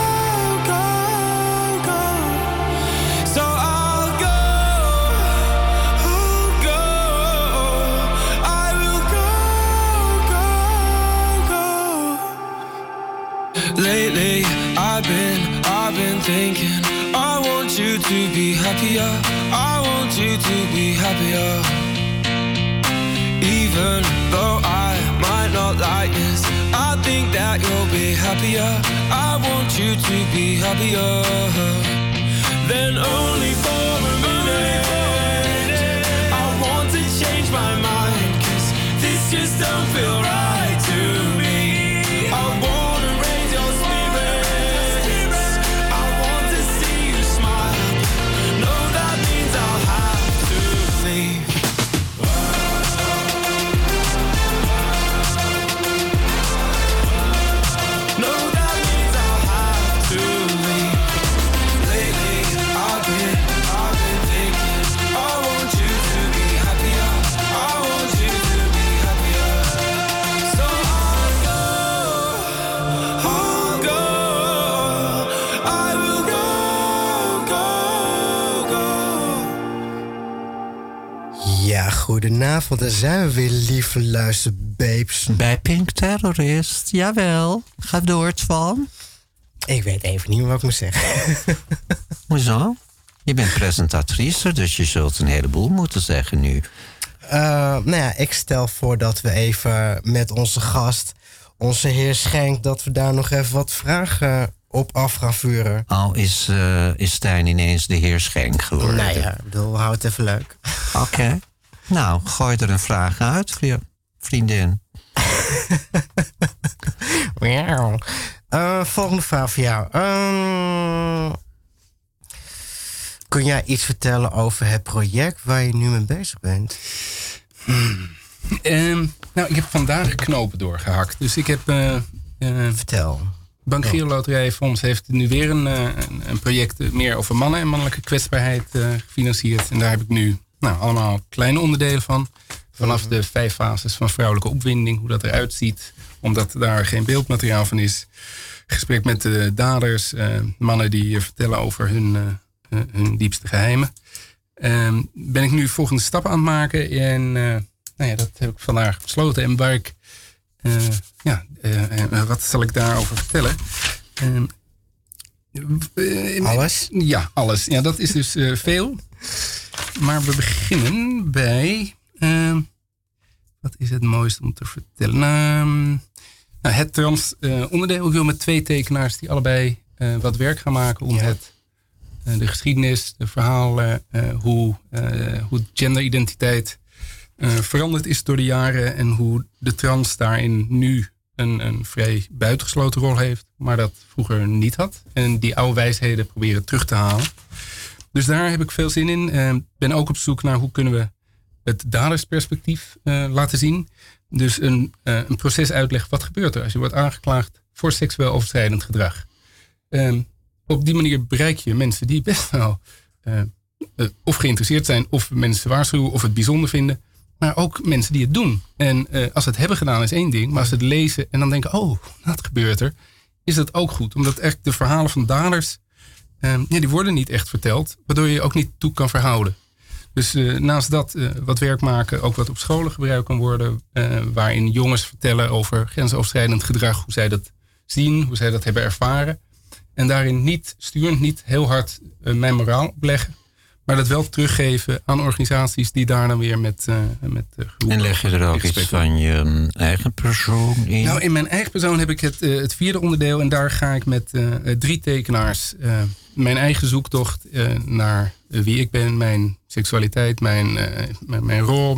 So I'll go, I will go. Lately, I've been thinking, I want you to be happier, I want you to be happier. Even though I might not like this, I think that you'll be happier, I want you to be happier. Then only for a minute I want to change my mind, 'cause this just don't feel right to me. I wanna raise your spirits, I want to see you smile, no, that means I'll have to leave. No, that means I'll have to leave. Lately, I've been thinking, I want you to be happier, I want you to be happier. So I'll go, I will go. Ja, goedenavond. Daar zijn we weer, lieve luisterbabes. Bij Pink Terrorist, jawel. Ga door, Twan. Ik weet even niet meer wat ik moet zeggen. Hoezo? Je bent presentatrice, dus je zult een heleboel moeten zeggen nu. Nou ja, ik stel voor dat we even met onze gast, onze heer Schenk, dat we daar nog even wat vragen op af gaan vuren. Is Stijn ineens de heer Schenk geworden? Nou ja, ik bedoel, hou het even leuk. Oké. Nou, gooi er een vraag uit, vriendin. Volgende vraag voor jou. Kun jij iets vertellen over het project waar je nu mee bezig bent? Nou, ik heb vandaag knopen doorgehakt. Dus ik heb... Vertel. Bank Giro Loterijfonds heeft nu weer een project meer over mannen en mannelijke kwetsbaarheid gefinancierd. En daar heb ik nu allemaal kleine onderdelen van. Vanaf de 5 fases van vrouwelijke opwinding, hoe dat eruit ziet. Omdat daar geen beeldmateriaal van is. Gesprek met de daders, mannen die vertellen over hun diepste geheimen. Ben ik nu volgende stappen aan het maken. En dat heb ik vandaag besloten. En waar ik... wat zal ik daarover vertellen? Alles? Ja, alles. Ja, dat is dus veel. Maar we beginnen bij... wat is het mooiste om te vertellen? Het trans onderdeel. Ik wil met 2 tekenaars die allebei wat werk gaan maken om de geschiedenis, de verhalen, hoe genderidentiteit veranderd is door de jaren en hoe de trans daarin nu een vrij buitengesloten rol heeft, maar dat vroeger niet had. En die oude wijsheden proberen terug te halen. Dus daar heb ik veel zin in. Ben ook op zoek naar hoe kunnen we het dadersperspectief laten zien. Dus een proces uitleggen. Wat gebeurt er als je wordt aangeklaagd voor seksueel overschrijdend gedrag? Op die manier bereik je mensen die best wel of geïnteresseerd zijn, of mensen waarschuwen, of het bijzonder vinden. Maar ook mensen die het doen. En als ze het hebben gedaan is één ding. Maar als ze het lezen en dan denken, oh, dat gebeurt er. Is dat ook goed. Omdat echt de verhalen van daders, die worden niet echt verteld. Waardoor je je ook niet toe kan verhouden. Dus naast dat wat werk maken, ook wat op scholen gebruikt kan worden. Waarin jongens vertellen over grensoverschrijdend gedrag. Hoe zij dat zien, hoe zij dat hebben ervaren. En daarin niet sturend, niet heel hard mijn moraal opleggen. Maar dat wel teruggeven aan organisaties die daar dan weer met groepen. En leg je er ook iets van je eigen persoon in? Nou, in mijn eigen persoon heb ik het vierde onderdeel. En daar ga ik met 3 tekenaars mijn eigen zoektocht naar wie ik ben. Mijn seksualiteit, mijn rol,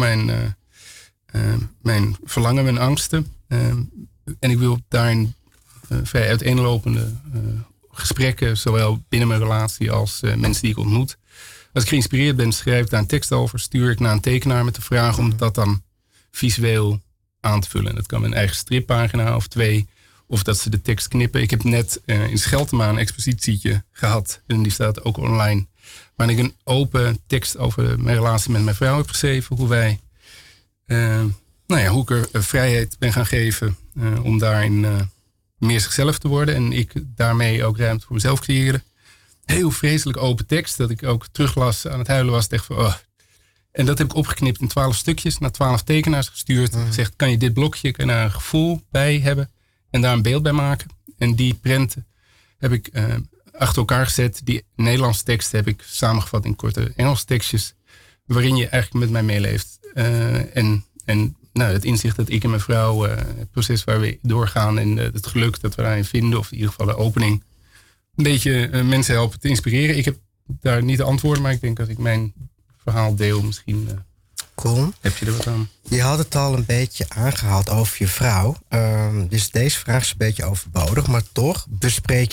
mijn verlangen, mijn angsten. En ik wil daarin vrij uiteenlopende gesprekken, zowel binnen mijn relatie als mensen die ik ontmoet. Als ik geïnspireerd ben, schrijf ik daar een tekst over, stuur ik naar een tekenaar met de vraag om dat dan visueel aan te vullen. Dat kan met een eigen strippagina of 2, of dat ze de tekst knippen. Ik heb net in Scheltema een expositietje gehad en die staat ook online. Waarin ik een open tekst over mijn relatie met mijn vrouw heb geschreven. Hoe wij, hoe ik er vrijheid ben gaan geven om daarin meer zichzelf te worden. En ik daarmee ook ruimte voor mezelf creëerde. Heel vreselijk open tekst, dat ik ook teruglas, aan het huilen was. Echt van, oh. En dat heb ik opgeknipt in 12 stukjes, naar 12 tekenaars gestuurd. Gezegd, kan je dit blokje, kan je daar een gevoel bij hebben en daar een beeld bij maken. En die prenten heb ik achter elkaar gezet. Die Nederlandse tekst heb ik samengevat in korte Engelse tekstjes, waarin je eigenlijk met mij meeleeft. Het inzicht dat ik en mijn vrouw, het proces waar we doorgaan en het geluk dat we daarin vinden, of in ieder geval de opening, een beetje mensen helpen te inspireren. Ik heb daar niet de antwoorden, maar ik denk dat ik mijn verhaal deel. Misschien cool. Heb je er wat aan. Je had het al een beetje aangehaald over je vrouw. Dus deze vraag is een beetje overbodig, maar toch bespreek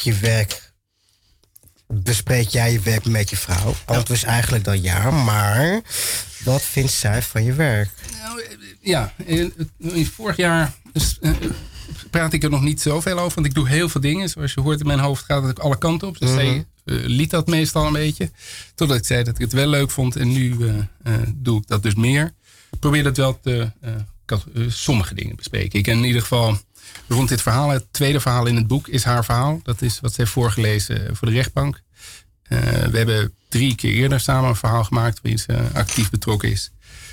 jij je werk met je vrouw? Antwoord is eigenlijk dan ja, maar wat vindt zij van je werk? Nou, ja, in vorig jaar praat ik er nog niet zoveel over, want ik doe heel veel dingen. Zoals je hoort, in mijn hoofd gaat het ook alle kanten op. Dus zij liet dat meestal een beetje. Totdat ik zei dat ik het wel leuk vond. En nu doe ik dat dus meer. Ik probeer dat wel sommige dingen bespreken. Ik ken in ieder geval rond dit verhaal. Het tweede verhaal in het boek is haar verhaal. Dat is wat zij heeft voorgelezen voor de rechtbank. We hebben 3 keer eerder samen een verhaal gemaakt waarin ze actief betrokken is.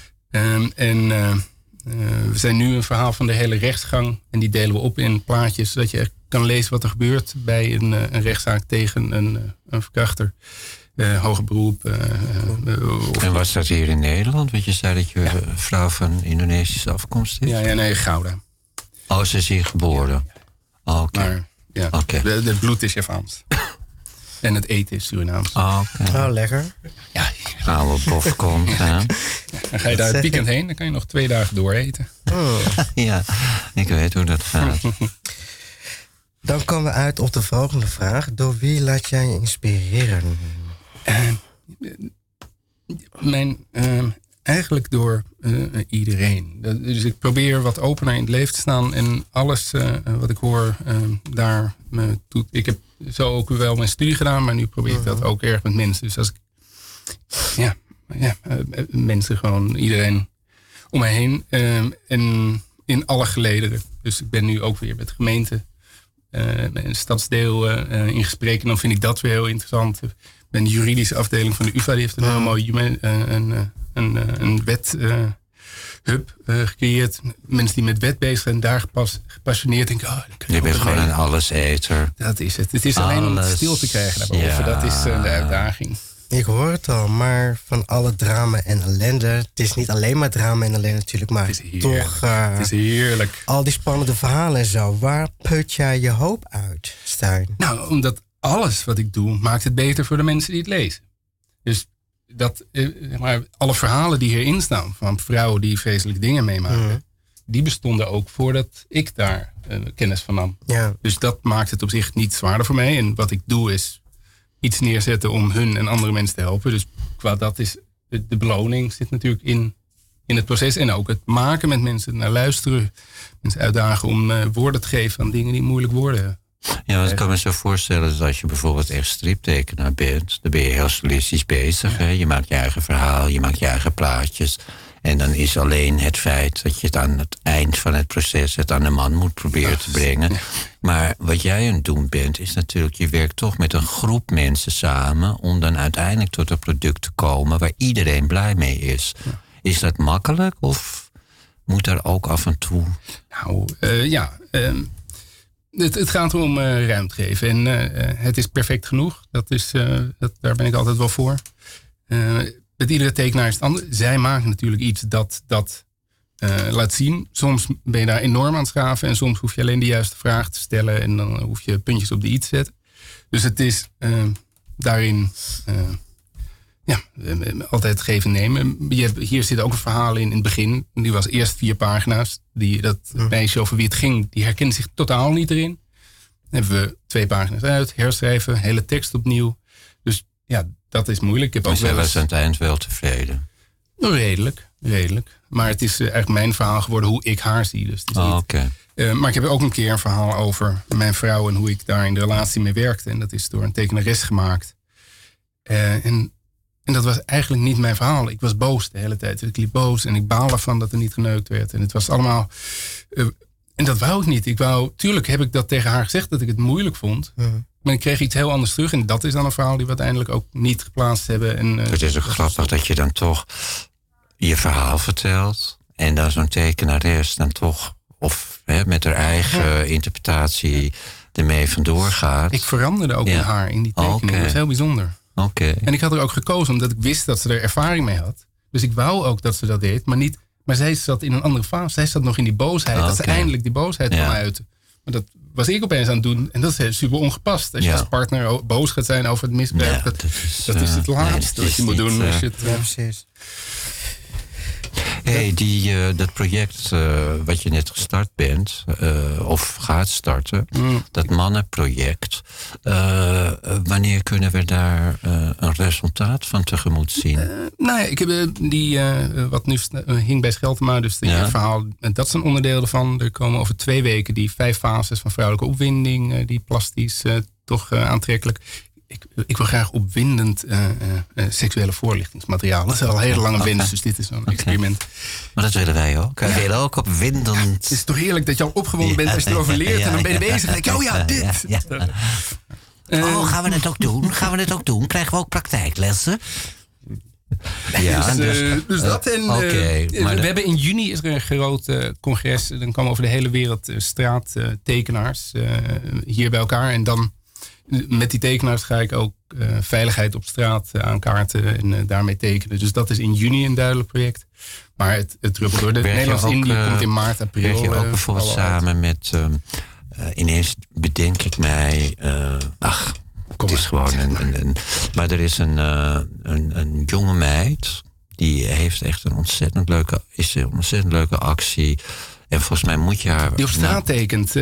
We zijn nu een verhaal van de hele rechtsgang. En die delen we op in plaatjes, zodat je echt kan lezen wat er gebeurt bij een rechtszaak tegen een verkrachter. Hoger beroep. En was dat hier in Nederland? Want je zei dat je vrouw van Indonesische afkomst is? Ja, Gouda. Oh, ze is hier geboren? Ja. Oh, oké. Maar ja, het bloed is Javaans. En het eten is Surinaams. Oh, lekker. Ja. Oude bofkont. Dan ga je daar het weekend heen, dan kan je nog 2 dagen door eten. Ja, ik weet hoe dat gaat. Dan komen we uit op de volgende vraag. Door wie laat jij je inspireren? Eigenlijk door iedereen. Dus ik probeer wat opener in het leven te staan. En alles wat ik hoor, daar doet. Ik heb zo ook wel mijn studie gedaan. Maar nu probeer ik dat ook erg met mensen. Dus als ik mensen, gewoon iedereen om mij heen. En in alle gelederen. Dus ik ben nu ook weer met de gemeente, met een stadsdeel in gesprek. En dan vind ik dat weer heel interessant. Ik ben de juridische afdeling van de UvA. Die heeft een heel mooi een wethub gecreëerd. Mensen die met wet bezig zijn, daar gepassioneerd denken. Je bent gewoon een alleseter. Dat is het. Het is alleen om het stil te krijgen daarboven. Ja. Dat is de uitdaging. Ik hoor het al, maar van alle drama en ellende. Het is niet alleen maar drama en ellende natuurlijk, maar het is heerlijk. Al die spannende verhalen en zo. Waar put jij je hoop uit, Stijn? Nou, omdat alles wat ik doe, maakt het beter voor de mensen die het lezen. Dus alle verhalen die hierin staan, van vrouwen die vreselijke dingen meemaken, die bestonden ook voordat ik daar kennis van nam. Ja. Dus dat maakt het op zich niet zwaarder voor mij. En wat ik doe is iets neerzetten om hun en andere mensen te helpen. Dus qua dat is de beloning zit natuurlijk in het proces. En ook het maken met mensen, naar luisteren. Mensen uitdagen om woorden te geven aan dingen die moeilijk worden. Ja, want ik kan me zo voorstellen dat als je bijvoorbeeld echt striptekenaar bent, dan ben je heel solistisch bezig. Hè? Je maakt je eigen verhaal, je maakt je eigen plaatjes. En dan is alleen het feit dat je het aan het eind van het proces het aan de man moet proberen te brengen. Maar wat jij aan het doen bent, is natuurlijk, je werkt toch met een groep mensen samen om dan uiteindelijk tot een product te komen waar iedereen blij mee is. Ja. Is dat makkelijk of moet daar ook af en toe? Nou, het gaat erom ruimte geven. En het is perfect genoeg. Daar ben ik altijd wel voor. Met iedere tekenaar is het anders. Zij maken natuurlijk iets dat laat zien. Soms ben je daar enorm aan het schaven. En soms hoef je alleen de juiste vraag te stellen. En dan hoef je puntjes op de i te zetten. Dus het is daarin altijd geven en nemen. Hier zit ook een verhaal in het begin. Die was eerst 4 pagina's. Dat meisje over wie het ging, die herkende zich totaal niet erin. Dan hebben we 2 pagina's uit, herschrijven, hele tekst opnieuw. Dus ja, dat is moeilijk. Ik heb ook zij was aan het eind wel tevreden? Redelijk. Maar het is eigenlijk mijn verhaal geworden hoe ik haar zie. Dus het is maar ik heb ook een keer een verhaal over mijn vrouw en hoe ik daar in de relatie mee werkte. En dat is door een tekenares gemaakt. En dat was eigenlijk niet mijn verhaal. Ik was boos de hele tijd. Ik liep boos en ik baal ervan dat er niet geneukt werd. En het was allemaal... en dat wou ik niet. Tuurlijk heb ik dat tegen haar gezegd dat ik het moeilijk vond. Maar ik kreeg iets heel anders terug. En dat is dan een verhaal die we uiteindelijk ook niet geplaatst hebben. En, het is ook grappig dat je dan toch je verhaal vertelt. En dan zo'n tekenares dan toch... of met haar eigen interpretatie ermee vandoor gaat. Ik veranderde ook in haar in die tekening. Dat is heel bijzonder. En ik had er ook gekozen omdat ik wist dat ze er ervaring mee had. Dus ik wou ook dat ze dat deed. Maar zij zat in een andere fase. Zij zat nog in die boosheid. Dat ze eindelijk die boosheid kon uiten. Maar dat was ik opeens aan het doen. En dat is super ongepast. Als je als partner boos gaat zijn over het misbruik. Dat is het laatste wat je moet doen. Precies. Hey, dat project wat je net gestart bent, of gaat starten, dat mannenproject, wanneer kunnen we daar een resultaat van tegemoet zien? Ik heb wat nu hing bij Scheltema, dus het verhaal, dat is een onderdeel ervan. Er komen over 2 weken die 5 fases van vrouwelijke opwinding, die plastisch toch aantrekkelijk. Ik wil graag opwindend seksuele voorlichtingsmateriaal. Dat is al een hele lange wens, dus dit is zo'n experiment. Maar dat willen wij ook. Wij willen ook opwindend. Ja, het is toch heerlijk dat je al opgewonden bent als je erover leert. En dan ben je bezig en denk je, dit. Gaan we het ook doen? Krijgen we ook praktijklessen? Ja, dus dat. En we hebben in juni is er een groot congres. Dan komen over de hele wereld straattekenaars hier bij elkaar. En dan met die tekenaars ga ik ook veiligheid op straat aankaarten en daarmee tekenen. Dus dat is in juni een duidelijk project. Maar het druppelt door. De Nederlands-Indië komt in maart, april. Werk je ook bijvoorbeeld samen met... ineens bedenk ik mij... het is gewoon maar er is een jonge meid... die heeft echt een ontzettend leuke actie... En volgens mij moet je haar... Die op straat tekent.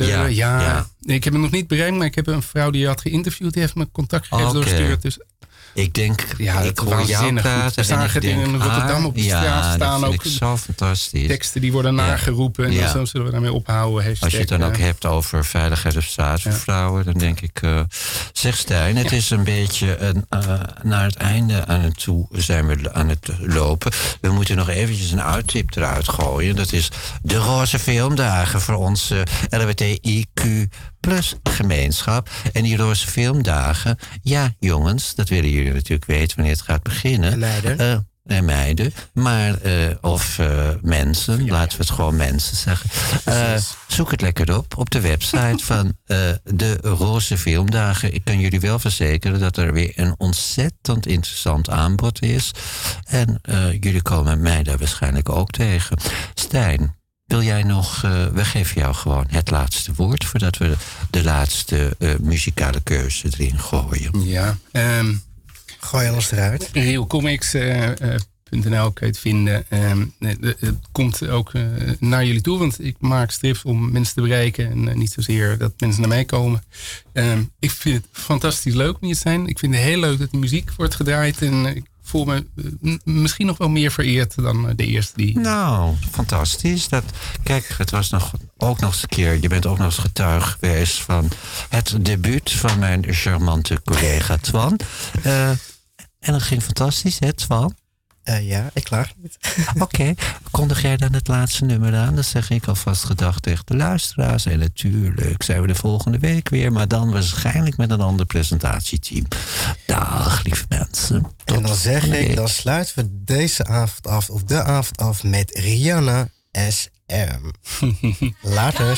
Ik heb hem nog niet bereikt, maar ik heb een vrouw die je had geïnterviewd. Die heeft me contactgegevens doorgestuurd. Dus ik denk, ik hoor jou praten. We zagen het in Rotterdam op de straat staan. Dat ook vind ik zo fantastisch. Teksten die worden nageroepen. En zo zullen we daarmee ophouden. Als je het dan ook hebt over veiligheid op straat voor vrouwen. Dan denk ik, zeg Stijn, het is een beetje naar het einde aan het toe zijn we aan het lopen. We moeten nog eventjes een uittip eruit gooien. Dat is de Roze Filmdagen voor onze LHBTIQ plus gemeenschap. En die Roze Filmdagen, ja jongens, dat willen jullie natuurlijk weten wanneer het gaat beginnen. En meiden. Maar, of mensen, laten we het gewoon mensen zeggen. Zoek het lekker op de website van de Roze Filmdagen. Ik kan jullie wel verzekeren dat er weer een ontzettend interessant aanbod is. En jullie komen mij daar waarschijnlijk ook tegen. Stijn, wil jij nog... we geven jou gewoon het laatste woord... voordat we de laatste muzikale keuze erin gooien. Ja. Gooi alles eruit. RealComics kan je het vinden. Het komt ook naar jullie toe, want ik maak strips om mensen te bereiken en niet zozeer dat mensen naar mij komen. Ik vind het fantastisch leuk om hier te zijn. Ik vind het heel leuk dat de muziek wordt gedraaid en ik voel me misschien nog wel meer vereerd dan de eerste die... Nou, fantastisch. Kijk, het was ook nog eens een keer... Je bent ook nog eens getuige geweest van het debuut van mijn charmante collega Twan. En dat ging fantastisch, hè, Twan? Ja, ik klaag niet. Oké, kondig jij dan het laatste nummer aan? Dan zeg ik alvast gedag tegen de luisteraars. En natuurlijk zijn we de volgende week weer. Maar dan waarschijnlijk met een ander presentatieteam. Dag, lieve mensen. En dan zeg ik, dan sluiten we deze avond af, of de avond af, met Rihanna SM. Laters.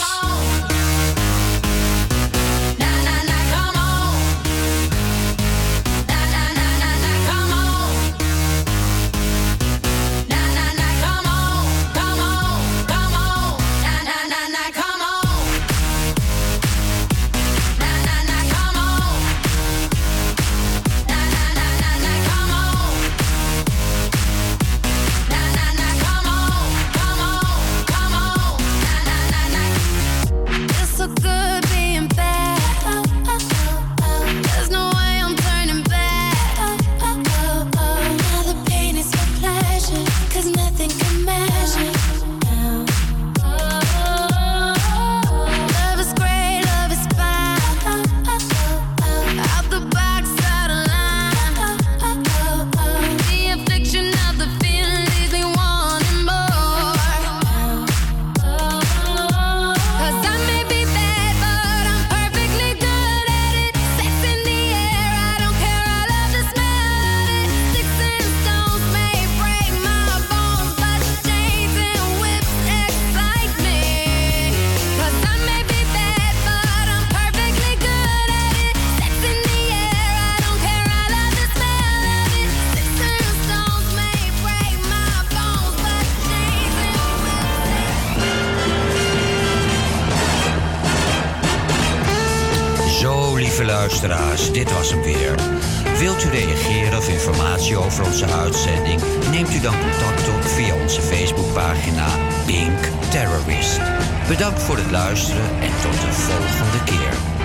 Luisteraars, dit was hem weer. Wilt u reageren of informatie over onze uitzending? Neemt u dan contact op via onze Facebookpagina Pink Terrorist. Bedankt voor het luisteren en tot de volgende keer.